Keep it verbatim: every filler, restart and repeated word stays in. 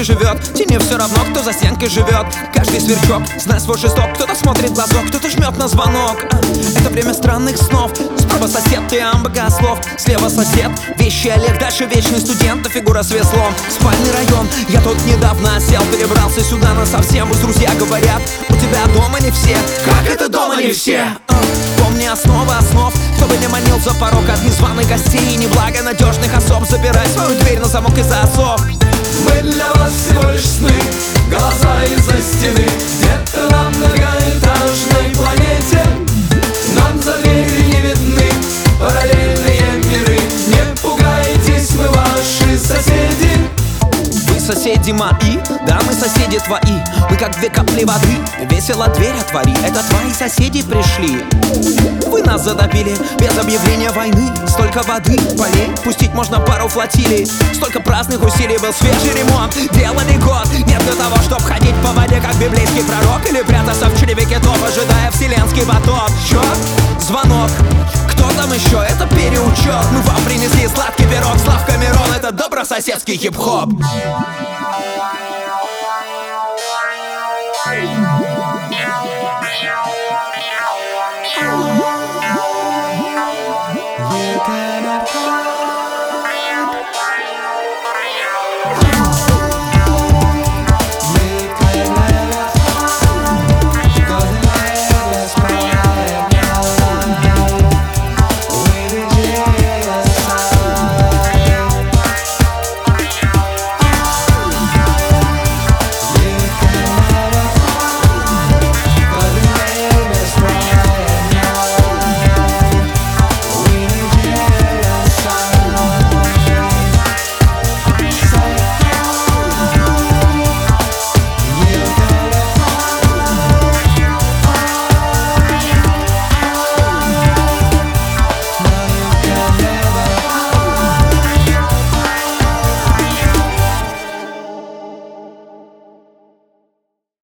стенке живет. Тебе все равно, кто за стенкой живет. Каждый сверчок знает свой шесток. Кто-то смотрит в глазок, кто-то жмет на звонок. Это время странных снов. Справа сосед, ты богослов. Слева сосед, вещи Олег. Дальше вечный студент, а фигура с веслом. Спальный район, я тут недавно осел. Перебрался сюда насовсем. Пусть друзья говорят, у тебя дома не все. Как это дома не все? Помни основа основ. Кто бы не манил за порог от незваных гостей, неблагонадежных особ. Запирай свою дверь на замок и засов. Мы для вас всего лишь сны, голоса из-за стены. Где-то на многоэтажной планете нам за дверью не видны параллельные миры. Не пугайтесь, мы ваши соседи. Вы соседи мои, да мы соседи твои. Мы как две капли воды, весело дверь отвори. Это твои соседи пришли. Вы нас затопили без объявления войны. Столько воды, полей, пустить можно пару флотилий. Столько праздных усилий, был свежий ремонт. Делали год, нет для того, чтоб ходить по воде, как библейский пророк. Или прятаться в чреве китов, ожидая вселенский потоп. Чё? Звонок. Кто там еще? Это переучет. Мы вам принесли сладкий пирог. Славка Мирон, это добрососедский хип-хоп.